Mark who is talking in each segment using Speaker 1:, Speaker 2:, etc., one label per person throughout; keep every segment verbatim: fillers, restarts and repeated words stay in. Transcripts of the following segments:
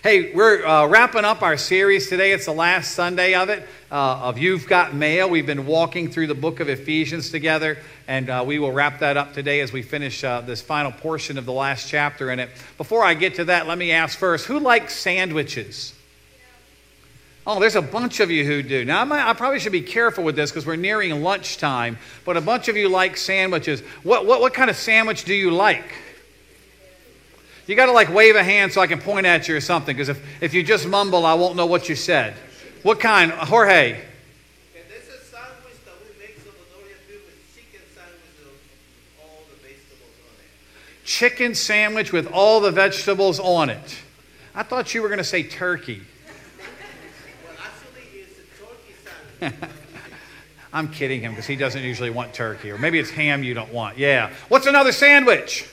Speaker 1: Hey, we're uh, wrapping up our series today. It's the last Sunday of it, uh, of You've Got Mail. We've been walking through the book of Ephesians together, and uh, we will wrap that up today as we finish uh, this final portion of the last chapter in it. Before I get to that, let me ask first, who likes sandwiches? Oh, there's a bunch of you who do. Now, I, might, I probably should be careful with this because we're nearing lunchtime, but a bunch of you like sandwiches. What, what, what kind of sandwich do you like? You got to like wave a hand so I can point at you or something, because if, if you just mumble, I won't know what you said. What kind? Jorge?
Speaker 2: And there's a sandwich that we make Salvadorian food with chicken sandwich with all the vegetables on it.
Speaker 1: Chicken sandwich with all the vegetables on it. I thought you were going to say turkey.
Speaker 2: Well, actually, it's a turkey sandwich.
Speaker 1: I'm kidding him because he doesn't usually want turkey. Or maybe it's ham you don't want. Yeah. What's another sandwich?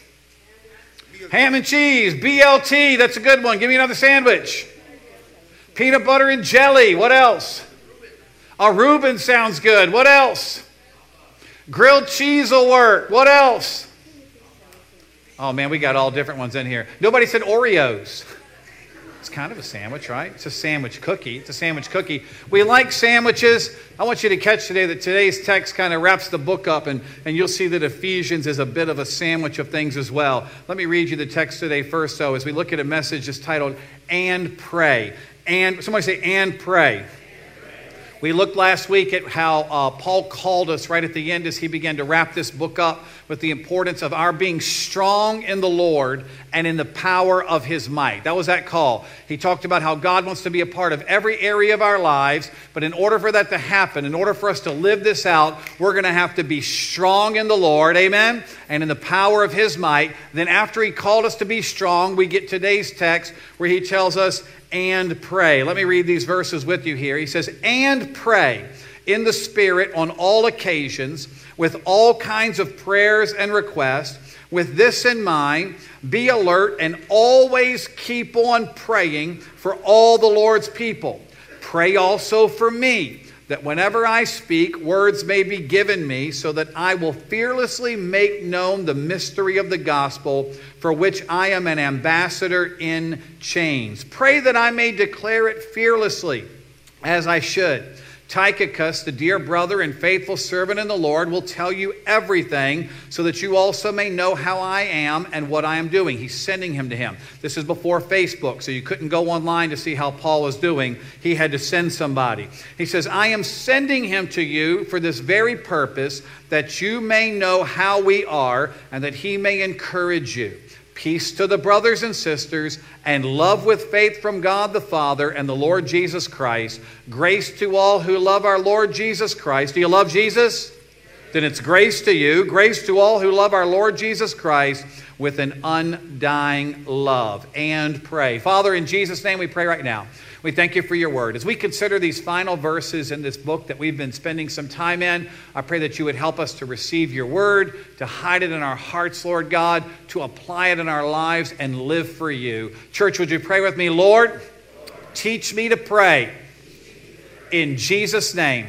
Speaker 1: Ham and cheese, B L T, that's a good one. Give me another sandwich. Peanut butter and jelly, what else? A Reuben sounds good. What else? Grilled cheese will work. What else? Oh man, we got all different ones in here. Nobody said Oreos. It's kind of a sandwich, right? It's a sandwich cookie. It's a sandwich cookie. We like sandwiches. I want you to catch today that today's text kind of wraps the book up, and, and you'll see that Ephesians is a bit of a sandwich of things as well. Let me read you the text today first, though, as we look at a message just titled, And Pray. And somebody say, And Pray. We looked last week at how uh, Paul called us right at the end as he began to wrap this book up with the importance of our being strong in the Lord and in the power of His might. That was that call. He talked about how God wants to be a part of every area of our lives, but in order for that to happen, in order for us to live this out, we're going to have to be strong in the Lord, amen, and in the power of His might. Then after He called us to be strong, we get today's text where He tells us, and pray. Let me read these verses with you here. He says, and pray in the Spirit on all occasions with all kinds of prayers and requests. With this in mind, be alert and always keep on praying for all the Lord's people. Pray also for me, that whenever I speak, words may be given me, so that I will fearlessly make known the mystery of the gospel, for which I am an ambassador in chains. Pray that I may declare it fearlessly, as I should. Tychicus, the dear brother and faithful servant in the Lord, will tell you everything, so that you also may know how I am and what I am doing. He's sending him to him. This is before Facebook, so you couldn't go online to see how Paul was doing. He had to send somebody. He says, I am sending him to you for this very purpose, that you may know how we are, and that he may encourage you. Peace to the brothers and sisters, and love with faith from God the Father and the Lord Jesus Christ. Grace to all who love our Lord Jesus Christ. Do you love Jesus? Then it's grace to you. Grace to all who love our Lord Jesus Christ with an undying love. And pray. Father, in Jesus' name we pray right now. We thank you for your word. As we consider these final verses in this book that we've been spending some time in, I pray that you would help us to receive your word, to hide it in our hearts, Lord God, to apply it in our lives and live for you. Church, would you pray with me? Lord, teach me to pray. In Jesus' name,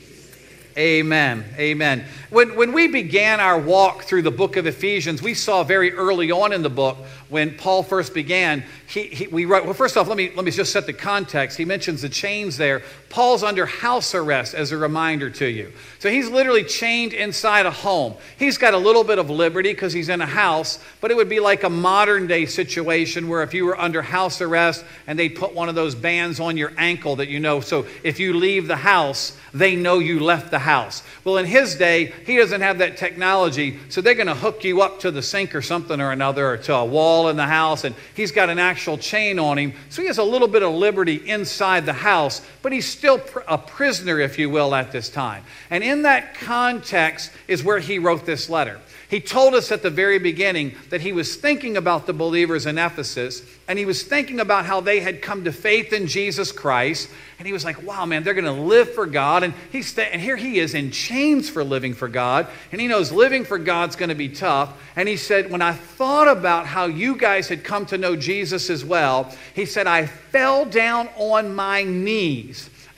Speaker 1: amen. Amen. When, when we began our walk through the book of Ephesians, we saw very early on in the book, when Paul first began, he, he, we wrote, well, first off, let me, let me just set the context. He mentions the chains there. Paul's under house arrest as a reminder to you. So he's literally chained inside a home. He's got a little bit of liberty because he's in a house, but it would be like a modern day situation where if you were under house arrest and they put one of those bands on your ankle that you know, so if you leave the house, they know you left the house. Well, in his day, he doesn't have that technology, so they're going to hook you up to the sink or something or another, or to a wall in the house, and he's got an actual chain on him, so he has a little bit of liberty inside the house, but he's still pr- a prisoner, if you will, at this time. And in that context is where he wrote this letter. He told us at the very beginning that he was thinking about the believers in Ephesus, and he was thinking about how they had come to faith in Jesus Christ, and he was like, wow, man, they're going to live for God, and he's th- and here he is in chains for living for God, and he knows living for God's going to be tough, and he said, when I thought about how you guys had come to know Jesus as well, he said, I fell down on my knees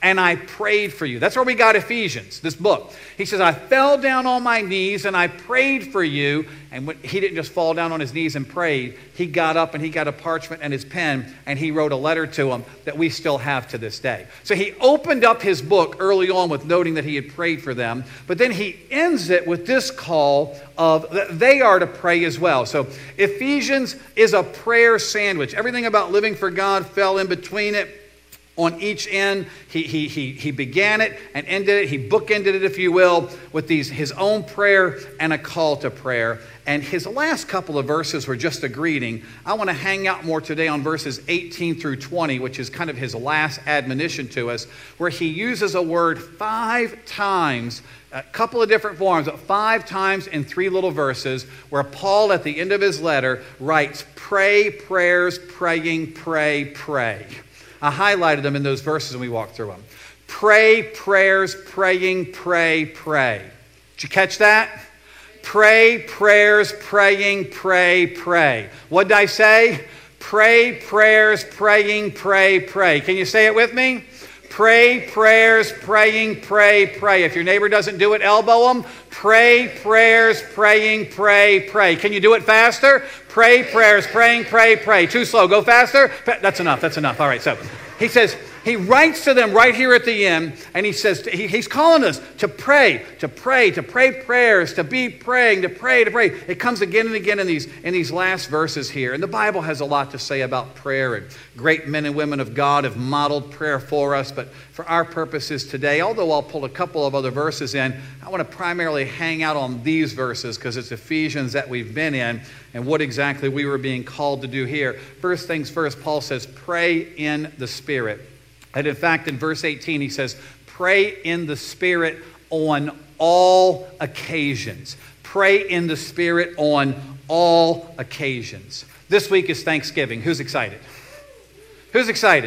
Speaker 1: and I prayed for you. That's where we got Ephesians, this book. He says, I fell down on my knees and I prayed for you. And when, he didn't just fall down on his knees and prayed. He got up and he got a parchment and his pen and he wrote a letter to them that we still have to this day. So he opened up his book early on with noting that he had prayed for them. But then he ends it with this call of that they are to pray as well. So Ephesians is a prayer sandwich. Everything about living for God fell in between it. On each end, he, he, he, he began it and ended it. He bookended it, if you will, with these his own prayer and a call to prayer. And his last couple of verses were just a greeting. I want to hang out more today on verses eighteen through twenty, which is kind of his last admonition to us, where he uses a word five times, a couple of different forms, but five times in three little verses, where Paul at the end of his letter writes, pray, prayers, praying, pray, pray. I highlighted them in those verses when we walked through them. Pray, prayers, praying, pray, pray. Did you catch that? Pray, prayers, praying, pray, pray. What did I say? Pray, prayers, praying, pray, pray. Can you say it with me? Pray, prayers, praying, pray, pray. If your neighbor doesn't do it, elbow them. Pray, prayers, praying, pray, pray. Can you do it faster? Pray, prayers, praying, pray, pray. Too slow. Go faster. That's enough. That's enough. All right. So he says, he writes to them right here at the end, and he says, he, he's calling us to pray, to pray, to pray prayers, to be praying, to pray, to pray. It comes again and again in these, in these last verses here. And the Bible has a lot to say about prayer, and great men and women of God have modeled prayer for us. But for our purposes today, although I'll pull a couple of other verses in, I want to primarily hang out on these verses because it's Ephesians that we've been in and what exactly we were being called to do here. First things first, Paul says, pray in the Spirit. And in fact, in verse eighteen, he says, pray in the Spirit on all occasions. Pray in the Spirit on all occasions. This week is Thanksgiving. Who's excited? Who's excited?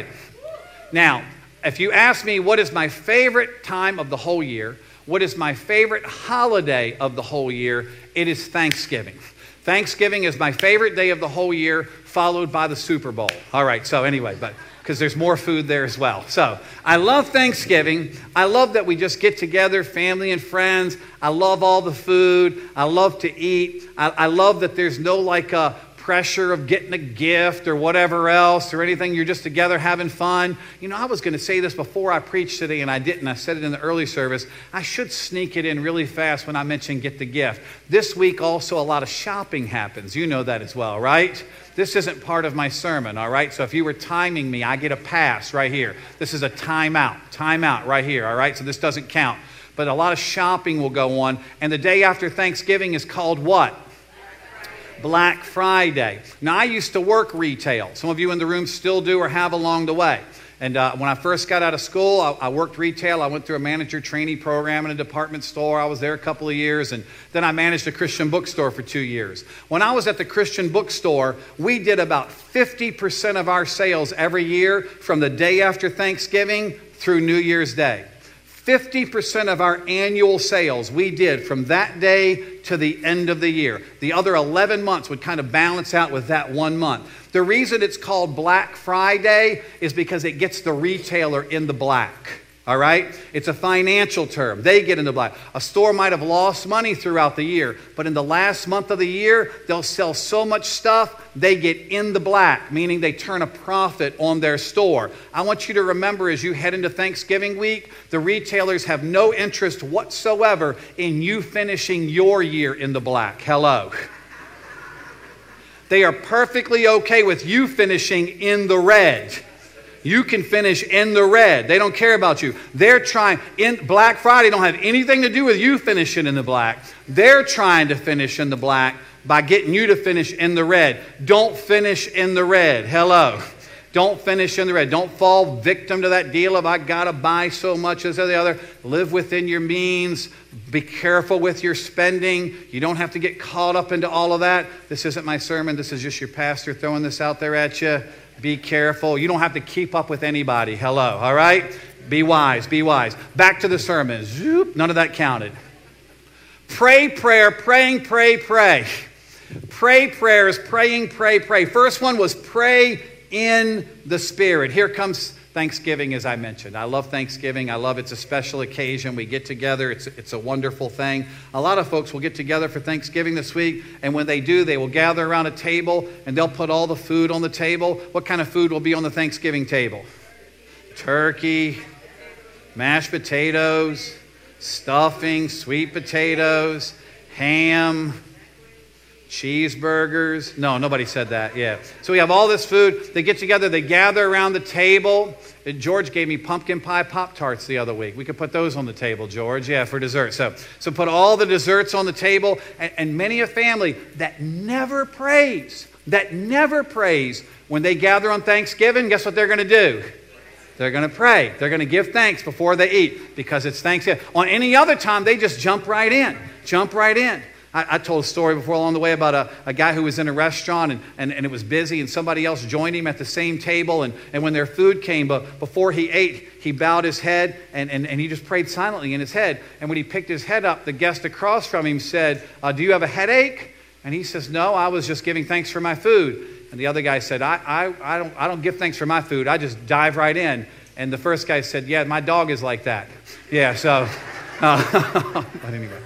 Speaker 1: Now, if you ask me what is my favorite time of the whole year, what is my favorite holiday of the whole year, it is Thanksgiving. Thanksgiving is my favorite day of the whole year, followed by the Super Bowl. All right, so anyway, but because there's more food there as well. So I love Thanksgiving. I love that we just get together, family and friends. I love all the food. I love to eat. I, I love that there's no like a pressure of getting a gift or whatever else or anything. You're just together having fun. You know, I was going to say this before I preached today and I didn't. I said it in the early service. I should sneak it in really fast when I mention get the gift. This week also a lot of shopping happens. You know that as well, right? This isn't part of my sermon, all right? So if you were timing me, I get a pass right here. This is a timeout, timeout right here, all right? So this doesn't count. But a lot of shopping will go on. And the day after Thanksgiving is called what? Black Friday. Now, I used to work retail. Some of you in the room still do or have along the way. And uh, when I first got out of school, I, I worked retail. I went through a manager trainee program in a department store. I was there a couple of years, and then I managed a Christian bookstore for two years. When I was at the Christian bookstore, we did about fifty percent of our sales every year from the day after Thanksgiving through New Year's Day. fifty percent of our annual sales we did from that day to the end of the year. The other eleven months would kind of balance out with that one month. The reason it's called Black Friday is because it gets the retailer in the black. All right? It's a financial term. They get in the black. A store might have lost money throughout the year, but in the last month of the year, they'll sell so much stuff, they get in the black, meaning they turn a profit on their store. I want you to remember as you head into Thanksgiving week, the retailers have no interest whatsoever in you finishing your year in the black. Hello. They are perfectly okay with you finishing in the red. You can finish in the red. They don't care about you. They're trying, in Black Friday don't have anything to do with you finishing in the black. They're trying to finish in the black by getting you to finish in the red. Don't finish in the red. Hello. Don't finish in the red. Don't fall victim to that deal of I got to buy so much as the other. Live within your means. Be careful with your spending. You don't have to get caught up into all of that. This isn't my sermon. This is just your pastor throwing this out there at you. Be careful. You don't have to keep up with anybody. Hello. All right? Be wise. Be wise. Back to the sermon. Zoop. None of that counted. Pray prayer. Praying, pray, pray. Pray prayers. Praying, pray, pray. First one was pray in the Spirit. Here comes Thanksgiving, as I mentioned. I love Thanksgiving. I love it's a special occasion. We get together. It's, it's a wonderful thing. A lot of folks will get together for Thanksgiving this week, and when they do, they will gather around a table, and they'll put all the food on the table. What kind of food will be on the Thanksgiving table? Turkey, mashed potatoes, stuffing, sweet potatoes, ham, cheeseburgers. No, nobody said that. Yeah. So we have all this food. They get together. They gather around the table. George gave me pumpkin pie Pop-Tarts the other week. We could put those on the table, George. Yeah, for dessert. So, so put all the desserts on the table. And, and many a family that never prays, that never prays, when they gather on Thanksgiving, guess what they're going to do? They're going to pray. They're going to give thanks before they eat because it's Thanksgiving. On any other time, they just jump right in. Jump right in. I, I told a story before along the way about a, a guy who was in a restaurant and, and, and it was busy and somebody else joined him at the same table. And, and when their food came, but before he ate, he bowed his head and, and, and he just prayed silently in his head. And when he picked his head up, the guest across from him said, uh, do you have a headache? And he says, no, I was just giving thanks for my food. And the other guy said, I, I, I, don't, I don't give thanks for my food. I just dive right in. And the first guy said, yeah, my dog is like that. Yeah, so, uh, but anyway.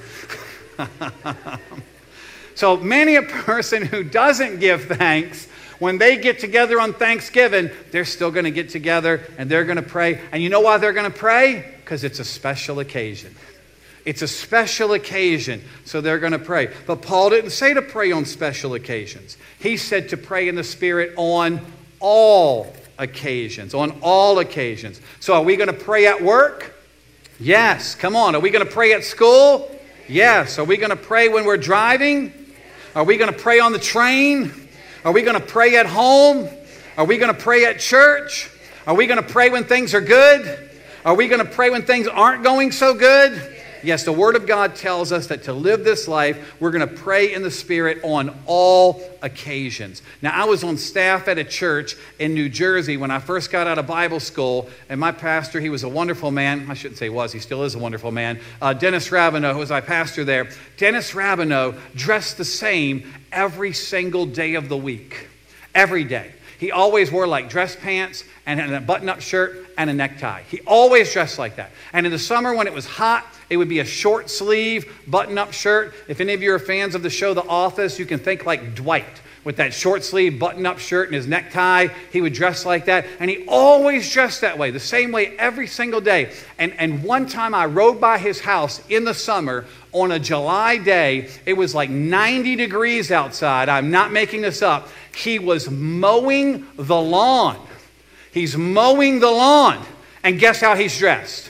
Speaker 1: So many a person who doesn't give thanks, when they get together on Thanksgiving, they're still going to get together and they're going to pray. And you know why they're going to pray? Because it's a special occasion. It's a special occasion, so they're going to pray. But Paul didn't say to pray on special occasions. He said to pray in the Spirit on all occasions, on all occasions. So are we going to pray at work? Yes. Come on. Are we going to pray at school? Yes. Are we going to pray when we're driving? Are we going to pray on the train? Are we going to pray at home? Are we going to pray at church? Are we going to pray when things are good? Are we going to pray when things aren't going so good? Yes, the Word of God tells us that to live this life, we're going to pray in the Spirit on all occasions. Now, I was on staff at a church in New Jersey when I first got out of Bible school, and my pastor, he was a wonderful man. I shouldn't say was, he still is a wonderful man. Uh, Dennis Rabineau, who was my pastor there. Dennis Rabineau dressed the same every single day of the week. Every day. He always wore like dress pants and a button-up shirt and a necktie. He always dressed like that. And in the summer when it was hot, it would be a short sleeve, button-up shirt. If any of you are fans of the show The Office, you can think like Dwight with that short sleeve, button-up shirt and his necktie. He would dress like that. And he always dressed that way, the same way every single day. And, and one time I rode by his house in the summer on a July day. It was like ninety degrees outside. I'm not making this up. He was mowing the lawn. He's mowing the lawn. And guess how he's dressed?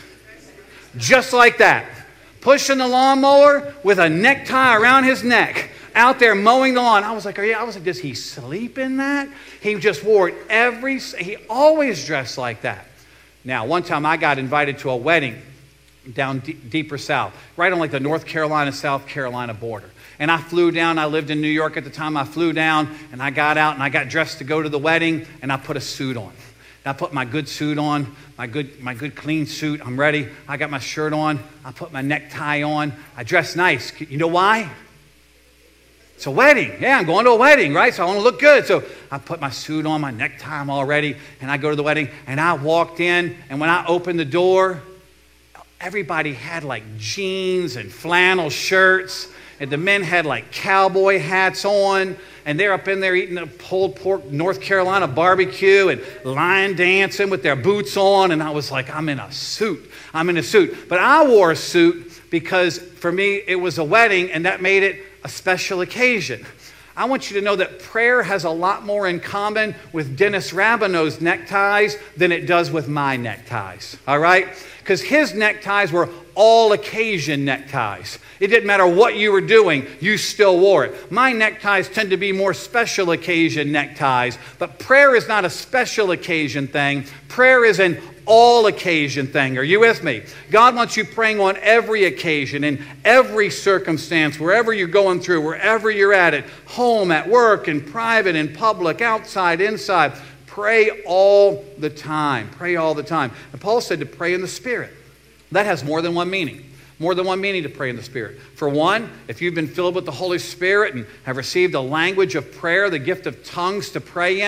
Speaker 1: Just like that. Pushing the lawnmower with a necktie around his neck. Out there mowing the lawn. I was like, are you, I was like, does he sleep in that? He just wore it every, he always dressed like that. Now, one time I got invited to a wedding down d- deeper south, right on like the North Carolina, South Carolina border. And I flew down. I lived in New York at the time. I flew down and I got out and I got dressed to go to the wedding and I put a suit on. And I put my good suit on, my good, my good clean suit. I'm ready. I got my shirt on. I put my necktie on. I dressed nice. You know why? It's a wedding. Yeah, I'm going to a wedding, right? So I want to look good. So I put my suit on, my necktie, I'm all ready, and I go to the wedding, and I walked in, and when I opened the door, everybody had like jeans and flannel shirts, and the men had like cowboy hats on, and they're up in there eating a pulled pork North Carolina barbecue and line dancing with their boots on, and I was like, I'm in a suit. I'm in a suit. But I wore a suit because for me, it was a wedding, and that made it a special occasion. I want you to know that prayer has a lot more in common with Dennis Rabineau's neckties than it does with my neckties, all right? Because his neckties were all occasion neckties. It didn't matter what you were doing, you still wore it. My neckties tend to be more special occasion neckties, but prayer is not a special occasion thing. Prayer is an all occasion thing. Are you with me? God wants you praying on every occasion, in every circumstance, wherever you're going through, wherever you're at it, home, at work, in private, in public, outside, inside. Pray all the time. Pray all the time. And Paul said to pray in the Spirit. That has more than one meaning. More than one meaning to pray in the Spirit. For one, if you've been filled with the Holy Spirit and have received a language of prayer, the gift of tongues to pray in,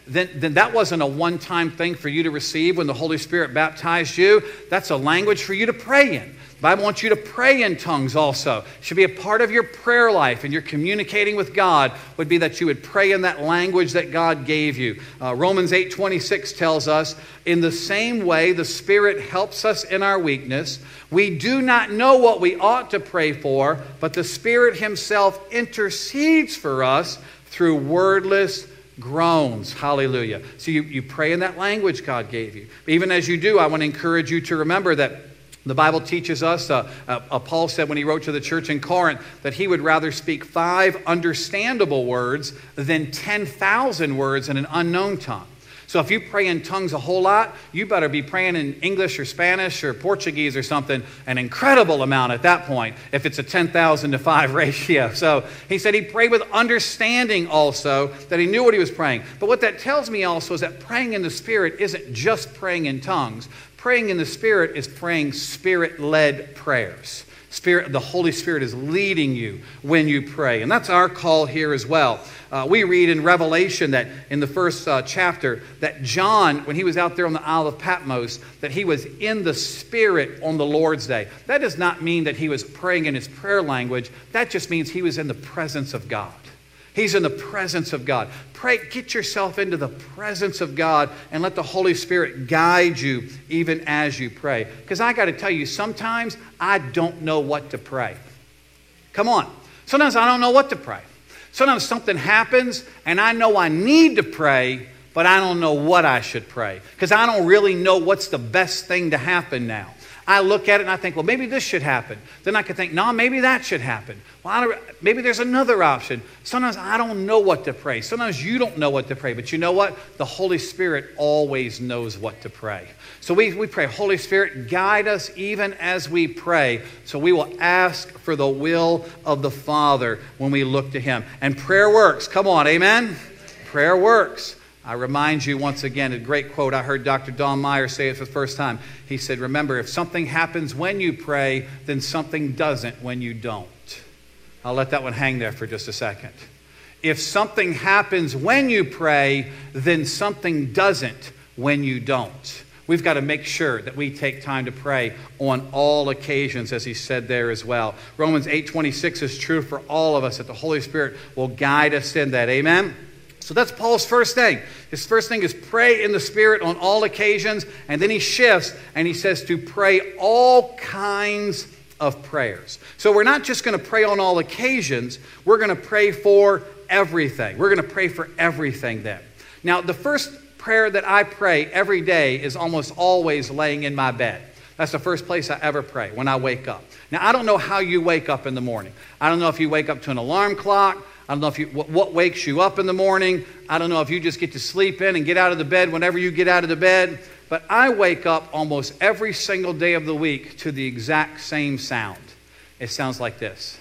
Speaker 1: then, then that wasn't a one-time thing for you to receive when the Holy Spirit baptized you. That's a language for you to pray in. The Bible wants you to pray in tongues also. It should be a part of your prayer life, and your communicating with God would be that you would pray in that language that God gave you. Uh, Romans eight twenty-six tells us, in the same way the Spirit helps us in our weakness. We do not know what we ought to pray for, but the Spirit Himself intercedes for us through wordless groans. Hallelujah. So you, you pray in that language God gave you. Even as you do, I want to encourage you to remember that the Bible teaches us, uh, uh, Paul said when he wrote to the church in Corinth, that he would rather speak five understandable words than ten thousand words in an unknown tongue. So if you pray in tongues a whole lot, you better be praying in English or Spanish or Portuguese or something, an incredible amount at that point, if it's a ten thousand to five ratio. So he said he prayed with understanding also, that he knew what he was praying. But what that tells me also is that praying in the Spirit isn't just praying in tongues. Praying in the Spirit is praying Spirit-led prayers. Spirit, the Holy Spirit is leading you when you pray. And that's our call here as well. Uh, we read in Revelation that in the first uh, chapter that John, when he was out there on the Isle of Patmos, that he was in the Spirit on the Lord's Day. That does not mean that he was praying in his prayer language. That just means he was in the presence of God. He's in the presence of God. Pray, get yourself into the presence of God and let the Holy Spirit guide you even as you pray. Because I got to tell you, sometimes I don't know what to pray. Come on. Sometimes I don't know what to pray. Sometimes something happens and I know I need to pray, but I don't know what I should pray. Because I don't really know what's the best thing to happen now. I look at it and I think, well, maybe this should happen. Then I could think, no, maybe that should happen. Well, I don't, maybe there's another option. Sometimes I don't know what to pray. Sometimes you don't know what to pray. But you know what? The Holy Spirit always knows what to pray. So we, we pray, Holy Spirit, guide us even as we pray. So we will ask for the will of the Father when we look to Him. And prayer works. Come on, amen? Prayer works. I remind you once again, a great quote. I heard Doctor Don Meyer say it for the first time. He said, remember, if something happens when you pray, then something doesn't when you don't. I'll let that one hang there for just a second. If something happens when you pray, then something doesn't when you don't. We've got to make sure that we take time to pray on all occasions, as he said there as well. Romans eight twenty-six is true for all of us, that the Holy Spirit will guide us in that. Amen? So that's Paul's first thing. His first thing is pray in the Spirit on all occasions. And then he shifts and he says to pray all kinds of prayers. So we're not just going to pray on all occasions. We're going to pray for everything. We're going to pray for everything then. Now, the first prayer that I pray every day is almost always laying in my bed. That's the first place I ever pray, when I wake up. Now, I don't know how you wake up in the morning. I don't know if you wake up to an alarm clock. I don't know if you, what, what wakes you up in the morning. I don't know if you just get to sleep in and get out of the bed whenever you get out of the bed. But I wake up almost every single day of the week to the exact same sound. It sounds like this.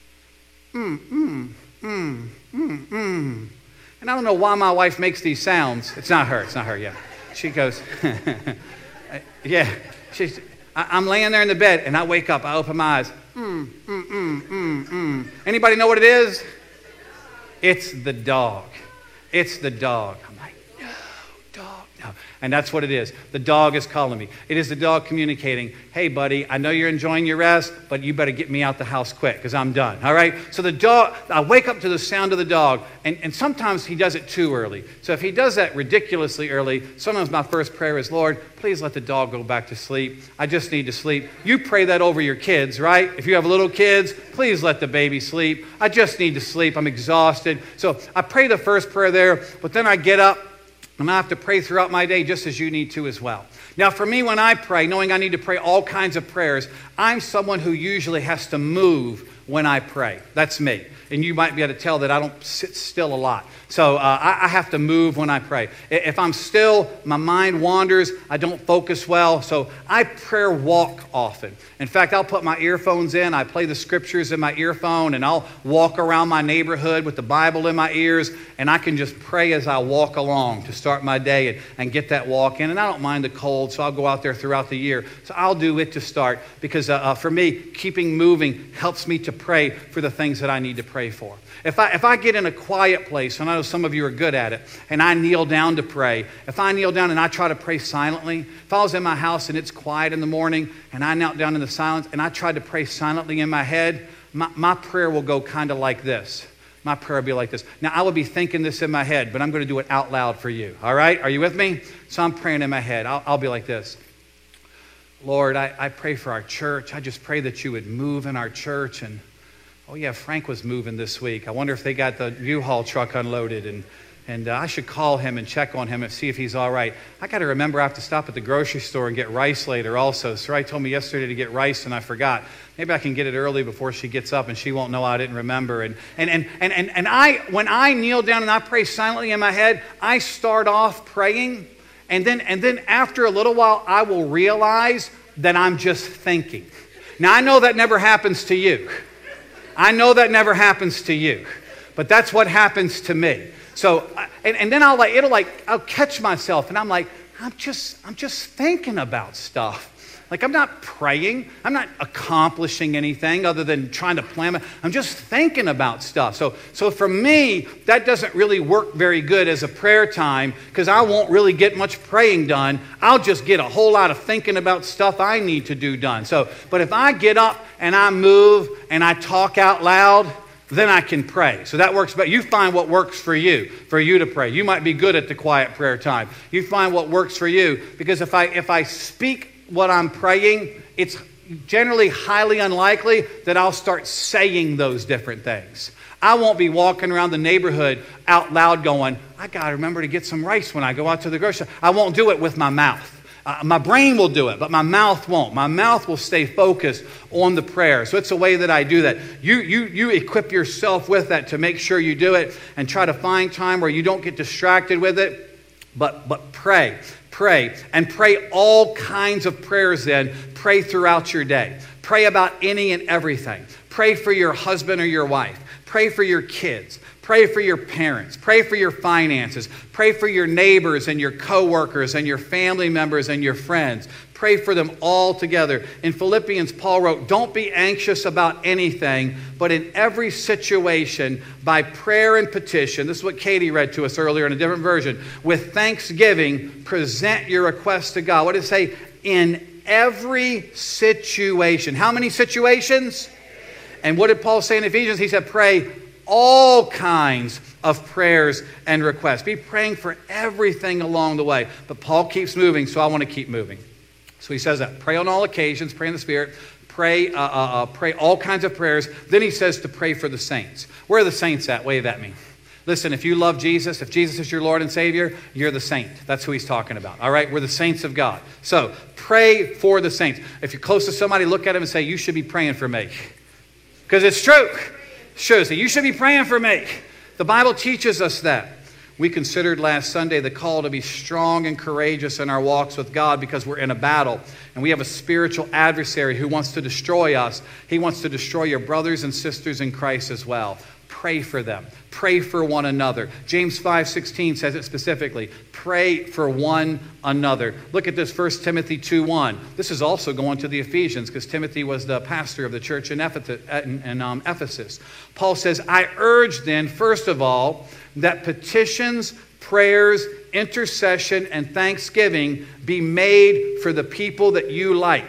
Speaker 1: Mm, mm, mm, mm, mm. And I don't know why my wife makes these sounds. It's not her. It's not her, yeah. She goes, yeah. She's, I, I'm laying there in the bed, and I wake up. I open my eyes. Mm, mm, mm, mm, mm. Anybody know what it is? It's the dog. It's the dog. I'm like, no, dog, no. And that's what it is. The dog is calling me. It is the dog communicating, hey, buddy, I know you're enjoying your rest, but you better get me out the house quick because I'm done. All right? So the dog, I wake up to the sound of the dog, and, and sometimes he does it too early. So if he does that ridiculously early, sometimes my first prayer is, Lord, please let the dog go back to sleep. I just need to sleep. You pray that over your kids, right? If you have little kids, please let the baby sleep. I just need to sleep. I'm exhausted. So I pray the first prayer there, but then I get up, and I have to pray throughout my day just as you need to as well. Now, for me, when I pray, knowing I need to pray all kinds of prayers, I'm someone who usually has to move when I pray. That's me. And you might be able to tell that I don't sit still a lot. So uh, I, I have to move when I pray. If I'm still, my mind wanders. I don't focus well. So I prayer walk often. In fact, I'll put my earphones in. I play the scriptures in my earphone, and I'll walk around my neighborhood with the Bible in my ears, and I can just pray as I walk along to start my day and, and get that walk in. And I don't mind the cold, so I'll go out there throughout the year. So I'll do it to start because uh, uh, for me, keeping moving helps me to pray for the things that I need to pray for. If I, if I get in a quiet place, and I know some of you are good at it, and I kneel down to pray, if I kneel down and I try to pray silently, if I was in my house and it's quiet in the morning, and I knelt down in the silence, and I tried to pray silently in my head, my, my prayer will go kind of like this. My prayer will be like this. Now, I will be thinking this in my head, but I'm going to do it out loud for you. All right? Are you with me? So I'm praying in my head. I'll, I'll be like this. Lord, I, I pray for our church. I just pray that you would move in our church. And, oh yeah, Frank was moving this week. I wonder if they got the U-Haul truck unloaded. And, and uh, I should call him and check on him and see if he's all right. I got to remember I have to stop at the grocery store and get rice later also. Sarai told me yesterday to get rice, and I forgot. Maybe I can get it early before she gets up, and she won't know I didn't remember. And and and and and, and I, when I kneel down and I pray silently in my head, I start off praying, and then and then after a little while, I will realize that I'm just thinking. Now I know that never happens to you. I know that never happens to you, but that's what happens to me. So and, and then I'll like it'll like I'll catch myself, and I'm like I'm just I'm just thinking about stuff. Like, I'm not praying. I'm not accomplishing anything other than trying to plan it. I'm just thinking about stuff. So, so for me, that doesn't really work very good as a prayer time because I won't really get much praying done. I'll just get a whole lot of thinking about stuff I need to do done. So, but if I get up and I move and I talk out loud, then I can pray. So that works. But you find what works for you, for you to pray. You might be good at the quiet prayer time. You find what works for you, because if I if I speak what I'm praying, it's generally highly unlikely that I'll start saying those different things. I won't be walking around the neighborhood out loud going, I got to remember to get some rice when I go out to the grocery store. I won't do it with my mouth. Uh, my brain will do it, but my mouth won't. My mouth will stay focused on the prayer. So it's a way that I do that. You, you, you equip yourself with that to make sure you do it, and try to find time where you don't get distracted with it, but, but pray. Pray, and pray all kinds of prayers then. Pray throughout your day. Pray about any and everything. Pray for your husband or your wife. Pray for your kids. Pray for your parents. Pray for your finances. Pray for your neighbors and your coworkers and your family members and your friends. Pray for them all together. In Philippians, Paul wrote, don't be anxious about anything, but in every situation, by prayer and petition, this is what Katie read to us earlier in a different version, with thanksgiving, present your requests to God. What did it say? In every situation. How many situations? And what did Paul say in Ephesians? He said, pray all kinds of prayers and requests. Be praying for everything along the way. But Paul keeps moving, so I want to keep moving. So he says that. Pray on all occasions, pray in the Spirit, pray, uh, uh, uh, pray all kinds of prayers. Then he says to pray for the saints. Where are the saints at? Wave at me. Listen, if you love Jesus, if Jesus is your Lord and Savior, you're the saint. That's who he's talking about. All right? We're the saints of God. So pray for the saints. If you're close to somebody, look at him and say, you should be praying for me. Because it's true. It's true. So you should be praying for me. The Bible teaches us that. We considered last Sunday the call to be strong and courageous in our walks with God because we're in a battle. And we have a spiritual adversary who wants to destroy us. He wants to destroy your brothers and sisters in Christ as well. Pray for them. Pray for one another. James five sixteen says it specifically. Pray for one another. Look at this, First Timothy two one. This is also going to the Ephesians because Timothy was the pastor of the church in Ephesus. In, um, Ephesus. Paul says, I urge then, first of all, that petitions, prayers, intercession, and thanksgiving be made for the people that you like.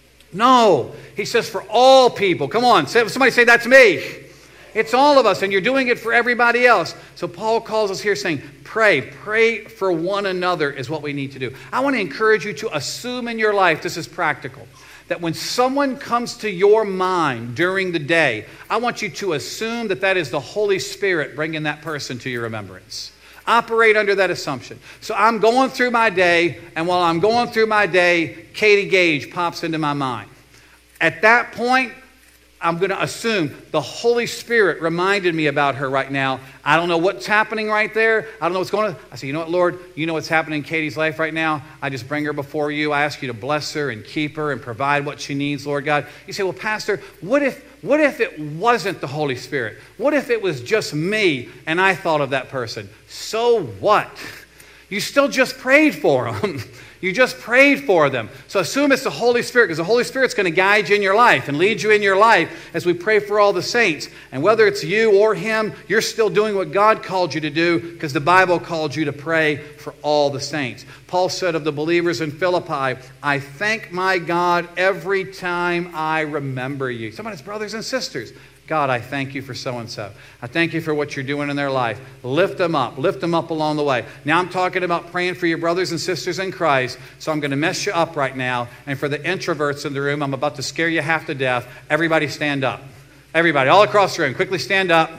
Speaker 1: No, he says for all people. Come on, somebody say that's me. It's all of us, and you're doing it for everybody else. So Paul calls us here saying, pray. Pray for one another is what we need to do. I want to encourage you to assume in your life, this is practical, that when someone comes to your mind during the day, I want you to assume that that is the Holy Spirit bringing that person to your remembrance. Operate under that assumption. So I'm going through my day, and while I'm going through my day, Katie Gage pops into my mind. At that point, I'm going to assume the Holy Spirit reminded me about her right now. I don't know what's happening right there. I don't know what's going on. I say, you know what, Lord? You know what's happening in Katie's life right now? I just bring her before you. I ask you to bless her and keep her and provide what she needs, Lord God. You say, well, Pastor, what if, what if it wasn't the Holy Spirit? What if it was just me and I thought of that person? So what? You still just prayed for them. You just prayed for them. So assume it's the Holy Spirit, because the Holy Spirit's going to guide you in your life and lead you in your life as we pray for all the saints. And whether it's you or him, you're still doing what God called you to do, because the Bible called you to pray for all the saints. Paul said of the believers in Philippi, I thank my God every time I remember you. Somebody's brothers and sisters. God, I thank you for so-and-so. I thank you for what you're doing in their life. Lift them up. Lift them up along the way. Now I'm talking about praying for your brothers and sisters in Christ, so I'm going to mess you up right now. And for the introverts in the room, I'm about to scare you half to death. Everybody stand up. Everybody, all across the room, quickly stand up.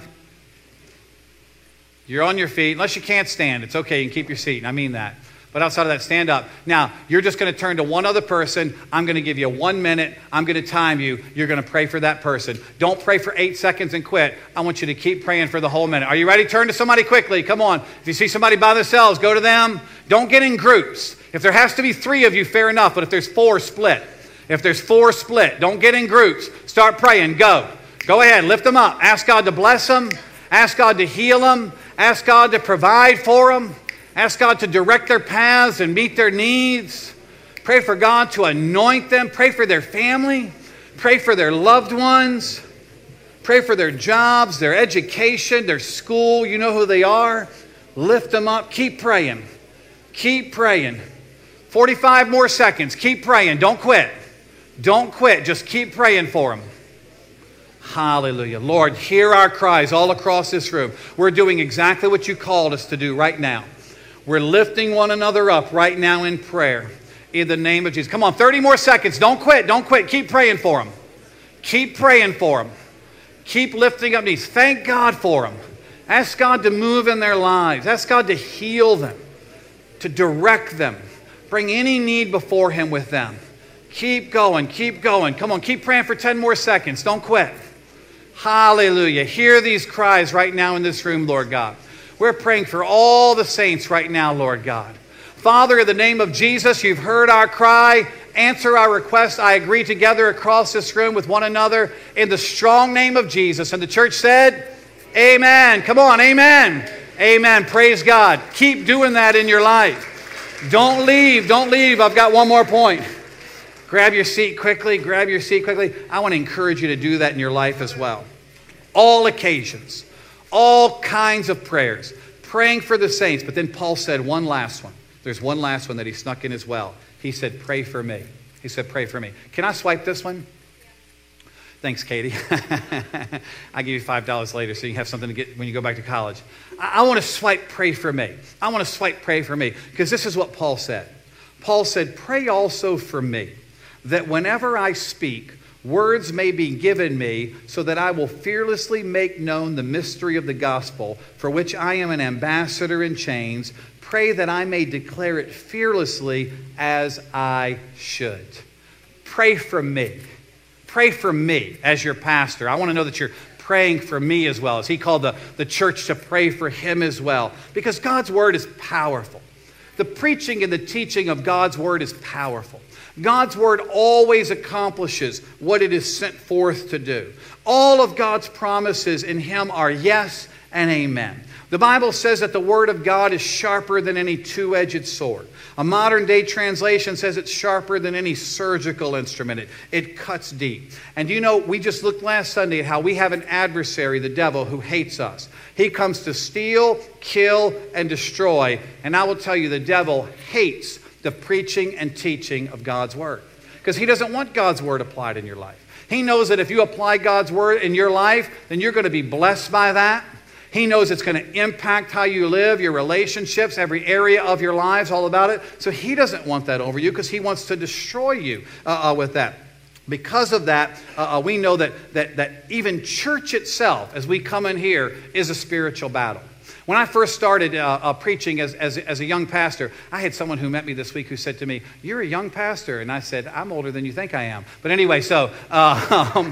Speaker 1: You're on your feet. Unless you can't stand, it's okay. You can keep your seat, and I mean that. But outside of that, stand up. Now, you're just going to turn to one other person. I'm going to give you one minute. I'm going to time you. You're going to pray for that person. Don't pray for eight seconds and quit. I want you to keep praying for the whole minute. Are you ready? Turn to somebody quickly. Come on. If you see somebody by themselves, go to them. Don't get in groups. If there has to be three of you, fair enough. But if there's four, split. If there's four, split. Don't get in groups. Start praying. Go. Go ahead. Lift them up. Ask God to bless them. Ask God to heal them. Ask God to provide for them. Ask God to direct their paths and meet their needs. Pray for God to anoint them. Pray for their family. Pray for their loved ones. Pray for their jobs, their education, their school. You know who they are. Lift them up. Keep praying. Keep praying. forty-five more seconds. Keep praying. Don't quit. Don't quit. Just keep praying for them. Hallelujah. Lord, hear our cries all across this room. We're doing exactly what you called us to do right now. We're lifting one another up right now in prayer in the name of Jesus. Come on, thirty more seconds. Don't quit. Don't quit. Keep praying for them. Keep praying for them. Keep lifting up knees. Thank God for them. Ask God to move in their lives. Ask God to heal them, to direct them. Bring any need before Him with them. Keep going. Keep going. Come on, keep praying for ten more seconds. Don't quit. Hallelujah. Hear these cries right now in this room, Lord God. We're praying for all the saints right now, Lord God. Father, in the name of Jesus, you've heard our cry. Answer our request. I agree together across this room with one another in the strong name of Jesus. And the church said, amen. Come on, amen. Amen. Praise God. Keep doing that in your life. Don't leave. Don't leave. I've got one more point. Grab your seat quickly. Grab your seat quickly. I want to encourage you to do that in your life as well. All occasions. All kinds of prayers, praying for the saints. But then Paul said one last one. There's one last one that he snuck in as well. He said, pray for me. He said, pray for me. Can I swipe this one? Thanks, Katie. I'll give you five dollars later so you can have something to get when you go back to college. I, I want to swipe pray for me. I want to swipe pray for me, because this is what Paul said. Paul said, pray also for me, that whenever I speak, words may be given me, so that I will fearlessly make known the mystery of the gospel, for which I am an ambassador in chains. Pray that I may declare it fearlessly as I should. Pray for me. Pray for me as your pastor. I want to know that you're praying for me as well, as he called the, the church to pray for him as well, because God's word is powerful. The preaching and the teaching of God's word is powerful. God's word always accomplishes what it is sent forth to do. All of God's promises in Him are yes and amen. The Bible says that the word of God is sharper than any two-edged sword. A modern day translation says it's sharper than any surgical instrument. It, it cuts deep. And you know, we just looked last Sunday at how we have an adversary, the devil, who hates us. He comes to steal, kill, and destroy. And I will tell you, the devil hates the preaching and teaching of God's word, because he doesn't want God's word applied in your life. He knows that if you apply God's word in your life, then you're going to be blessed by that. He knows it's going to impact how you live, your relationships, every area of your lives, all about it. So he doesn't want that over you, because he wants to destroy you uh, uh, with that. Because of that, uh, uh, we know that, that, that even church itself, as we come in here, is a spiritual battle. When I first started uh, uh, preaching as, as, as a young pastor, I had someone who met me this week who said to me, "You're a young pastor." And I said, "I'm older than you think I am." But anyway, so uh, um,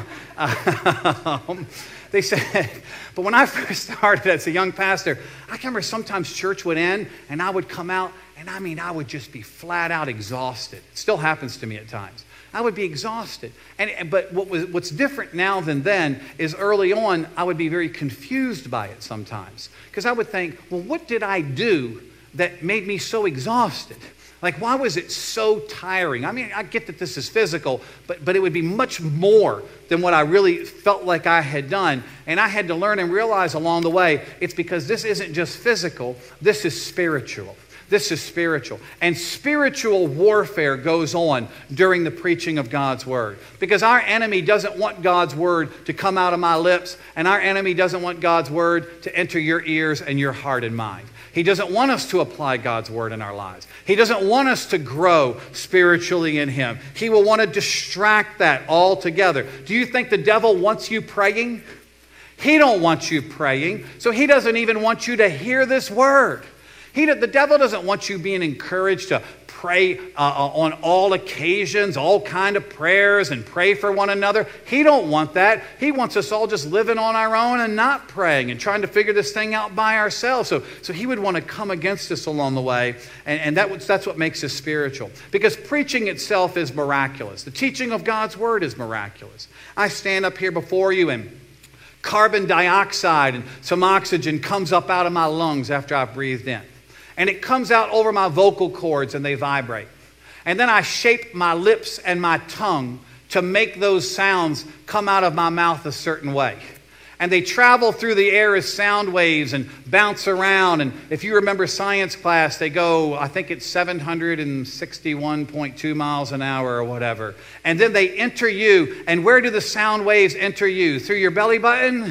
Speaker 1: um, they said, but when I first started as a young pastor, I can remember sometimes church would end and I would come out, and I mean, I would just be flat out exhausted. It still happens to me at times. I would be exhausted. And, but what was, what's different now than then is early on, I would be very confused by it sometimes. Because I would think, well, what did I do that made me so exhausted? Like, why was it so tiring? I mean, I get that this is physical, but, but it would be much more than what I really felt like I had done. And I had to learn and realize along the way, it's because this isn't just physical, this is spiritual. This is spiritual. And spiritual warfare goes on during the preaching of God's Word. Because our enemy doesn't want God's Word to come out of my lips, and our enemy doesn't want God's Word to enter your ears and your heart and mind. He doesn't want us to apply God's Word in our lives. He doesn't want us to grow spiritually in Him. He will want to distract that altogether. Do you think the devil wants you praying? He don't want you praying, so he doesn't even want you to hear this Word. He, the devil doesn't want you being encouraged to pray uh, on all occasions, all kind of prayers, and pray for one another. He don't want that. He wants us all just living on our own and not praying and trying to figure this thing out by ourselves. So, so he would want to come against us along the way, and, and that, that's what makes us spiritual. Because preaching itself is miraculous. The teaching of God's Word is miraculous. I stand up here before you, and carbon dioxide and some oxygen comes up out of my lungs after I've breathed in. And it comes out over my vocal cords and they vibrate. And then I shape my lips and my tongue to make those sounds come out of my mouth a certain way. And they travel through the air as sound waves and bounce around. And if you remember science class, they go, I think it's seven hundred sixty-one point two miles an hour or whatever. And then they enter you. And where do the sound waves enter you? Through your belly button?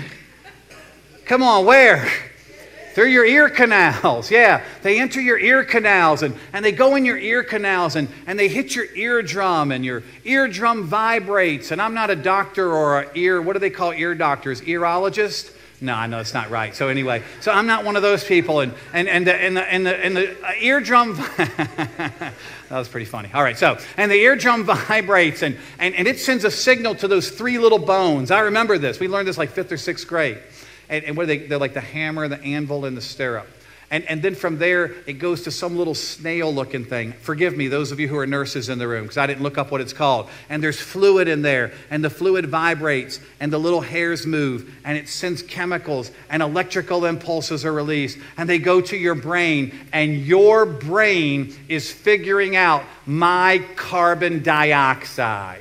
Speaker 1: Come on, where? Through your ear canals. Yeah, they enter your ear canals and, and they go in your ear canals and, and they hit your eardrum and your eardrum vibrates. And I'm not a doctor or an ear, what do they call ear doctors? Earologist? No, I know it's not right. So anyway, so I'm not one of those people. And, and, and, the, and, the, and, the, and the eardrum, that was pretty funny. All right, so, and the eardrum vibrates and, and, and it sends a signal to those three little bones. I remember this. We learned this like fifth or sixth grade. And, and what are they? They're like the hammer, the anvil, and the stirrup. And, and then from there, it goes to some little snail-looking thing. Forgive me, those of you who are nurses in the room, because I didn't look up what it's called. And there's fluid in there, and the fluid vibrates, and the little hairs move, and it sends chemicals, and electrical impulses are released, and they go to your brain, and your brain is figuring out my carbon dioxide.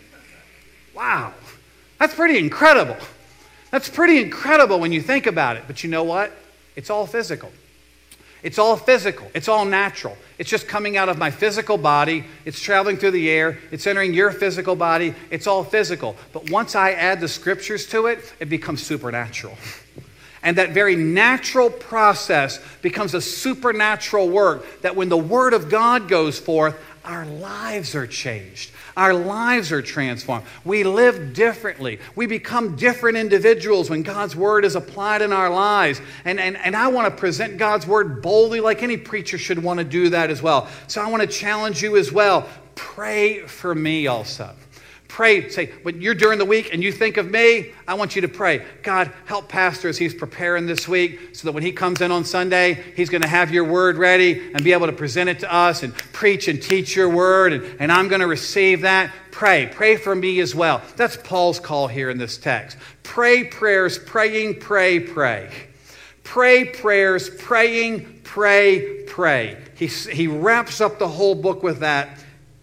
Speaker 1: Wow, that's pretty incredible. That's pretty incredible when you think about it. But you know what? It's all physical. It's all physical. It's all natural. It's just coming out of my physical body. It's traveling through the air. It's entering your physical body. It's all physical. But once I add the scriptures to it, it becomes supernatural. And that very natural process becomes a supernatural work that when the Word of God goes forth, our lives are changed. Our lives are transformed. We live differently. We become different individuals when God's Word is applied in our lives. And, and, and I want to present God's Word boldly, like any preacher should want to do that as well. So I want to challenge you as well. Pray for me also. Pray, say, when you're during the week and you think of me, I want you to pray. God, help Pastor as he's preparing this week so that when he comes in on Sunday, he's going to have your word ready and be able to present it to us and preach and teach your word. And, and I'm going to receive that. Pray. Pray for me as well. That's Paul's call here in this text. Pray prayers, praying, pray, pray. Pray prayers, praying, pray, pray. He, he wraps up the whole book with that.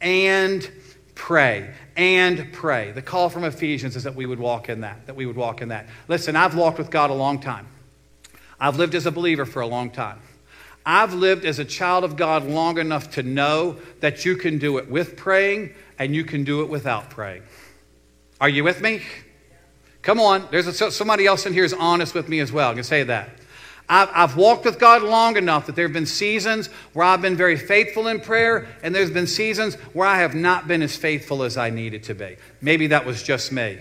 Speaker 1: And pray. And pray. The call from Ephesians is that we would walk in that, that we would walk in that. Listen, I've walked with God a long time. I've lived as a believer for a long time. I've lived as a child of God long enough to know that you can do it with praying and you can do it without praying. Are you with me? Come on. There's a, somebody else in here is honest with me as well. I can say that. I've, I've walked with God long enough that there have been seasons where I've been very faithful in prayer, and there's been seasons where I have not been as faithful as I needed to be. Maybe that was just me.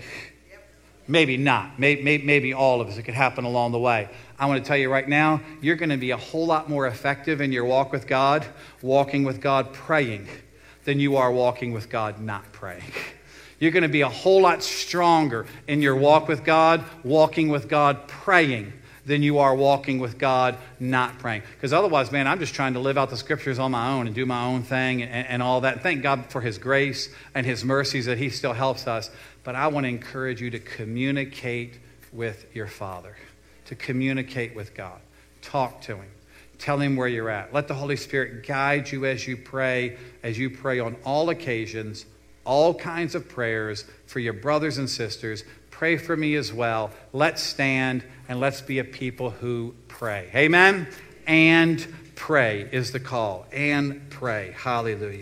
Speaker 1: Maybe not. Maybe, maybe all of us. It could happen along the way. I want to tell you right now, you're going to be a whole lot more effective in your walk with God, walking with God praying, than you are walking with God not praying. You're going to be a whole lot stronger in your walk with God, walking with God praying, than you are walking with God not praying. Because otherwise, man, I'm just trying to live out the scriptures on my own and do my own thing and, and all that. Thank God for His grace and His mercies that He still helps us. But I want to encourage you to communicate with your Father, to communicate with God. Talk to Him. Tell him where you're at. Let the Holy Spirit guide you as you pray, as you pray on all occasions, all kinds of prayers for your brothers and sisters. Pray for me as well. Let's stand and let's be a people who pray. Amen? And pray is the call. And pray. Hallelujah.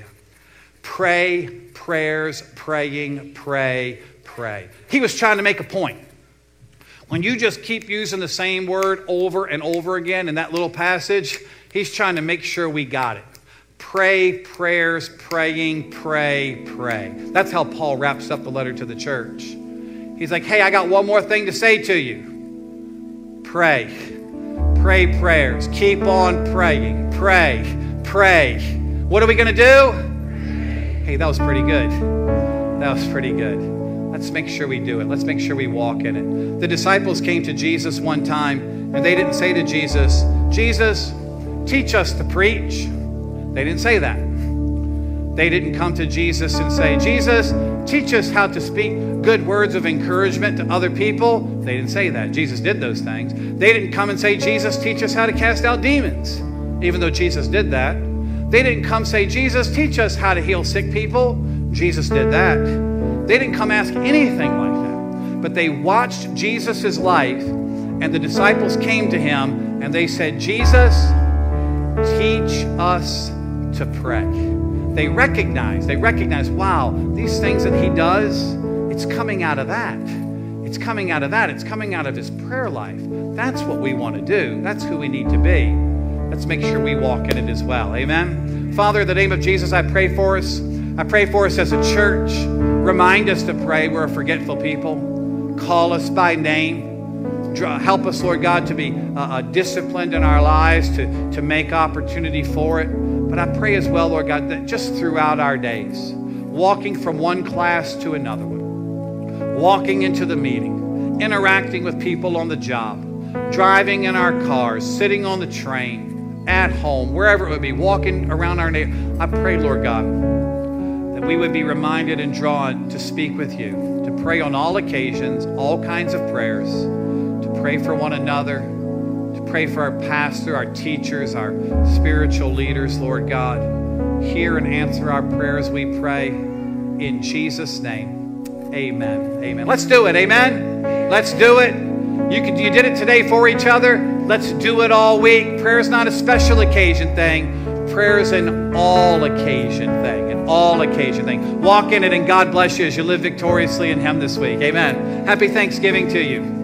Speaker 1: Pray, prayers, praying, pray, pray. He was trying to make a point. When you just keep using the same word over and over again in that little passage, he's trying to make sure we got it. Pray, prayers, praying, pray, pray. That's how Paul wraps up the letter to the church. He's like, hey, I got one more thing to say to you. Pray. Pray prayers. Keep on praying. Pray. Pray. What are we going to do? Hey, that was pretty good. That was pretty good. Let's make sure we do it. Let's make sure we walk in it. The disciples came to Jesus one time, and they didn't say to Jesus, Jesus, teach us to preach. They didn't say that. They didn't come to Jesus and say, Jesus, teach us how to speak good words of encouragement to other people. They didn't say that. Jesus did those things. They didn't come and say, Jesus, teach us how to cast out demons, even though Jesus did that. They didn't come say, Jesus, teach us how to heal sick people. Jesus did that. They didn't come ask anything like that. But they watched Jesus' life, and the disciples came to him, and they said, Jesus, teach us to pray. They recognize, they recognize, wow, these things that he does, it's coming out of that. It's coming out of that. It's coming out of his prayer life. That's what we want to do. That's who we need to be. Let's make sure we walk in it as well. Amen. Father, in the name of Jesus, I pray for us. I pray for us as a church. Remind us to pray. We're a forgetful people. Call us by name. Help us, Lord God, to be uh, uh, disciplined in our lives, to, to make opportunity for it. But I pray as well, Lord God, that just throughout our days, walking from one class to another one, walking into the meeting, interacting with people on the job, driving in our cars, sitting on the train, at home, wherever it would be, walking around our neighborhood. I pray, Lord God, that we would be reminded and drawn to speak with you, to pray on all occasions, all kinds of prayers, to pray for one another, to pray for our pastor, our teachers, our spiritual leaders, Lord God. Hear and answer our prayers, we pray. In Jesus' name, amen. Amen. Let's do it. Amen. Let's do it. You can, you did it today for each other. Let's do it all week. Prayer is not a special occasion thing. Prayer is an all occasion thing. An all occasion thing. Walk in it, and God bless you as you live victoriously in him this week. Amen. Happy Thanksgiving to you.